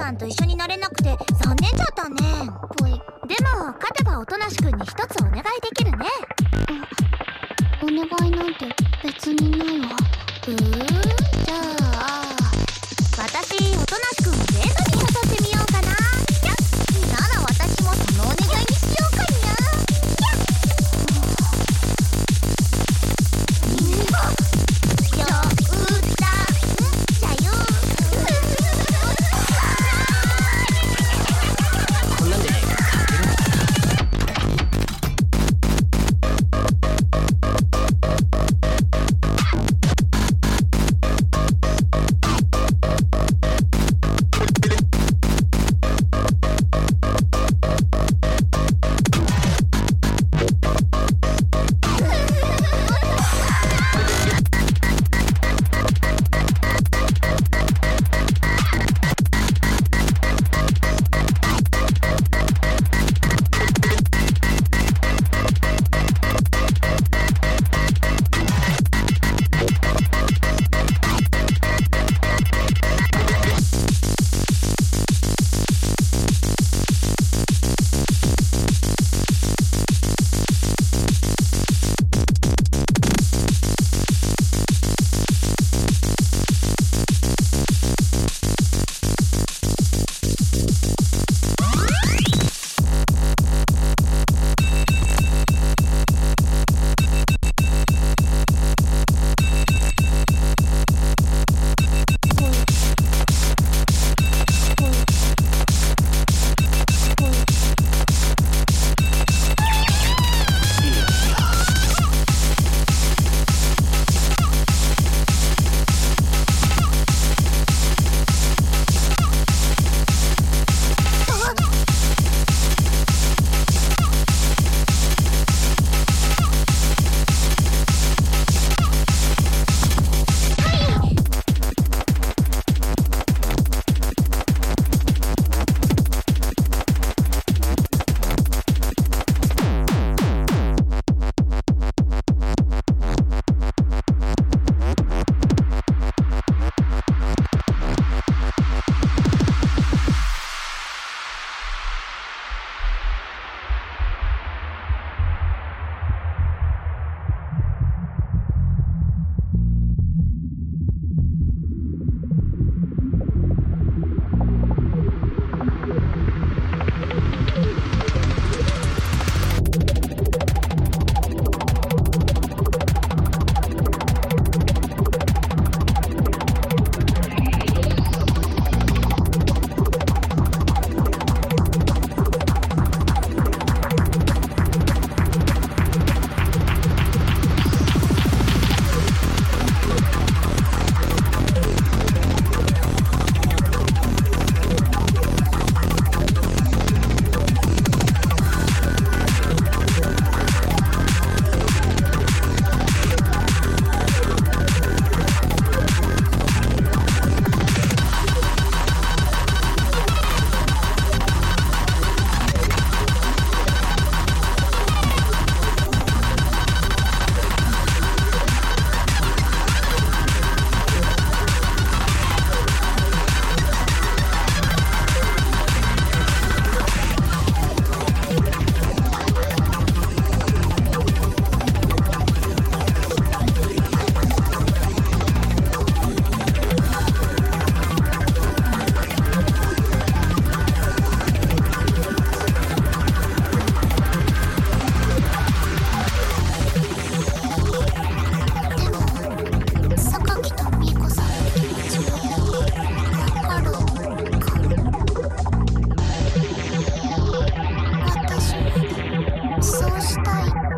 さんと一緒になれなくて残念じゃったね。ぽい。でも勝てばおとなしくんに一つお願いできるね。お願いなんて別にないわ。じゃあ私おとなしくんをデートに誘ってみようかな。なら私もそのお願いにしようかにゃ。そうしたい。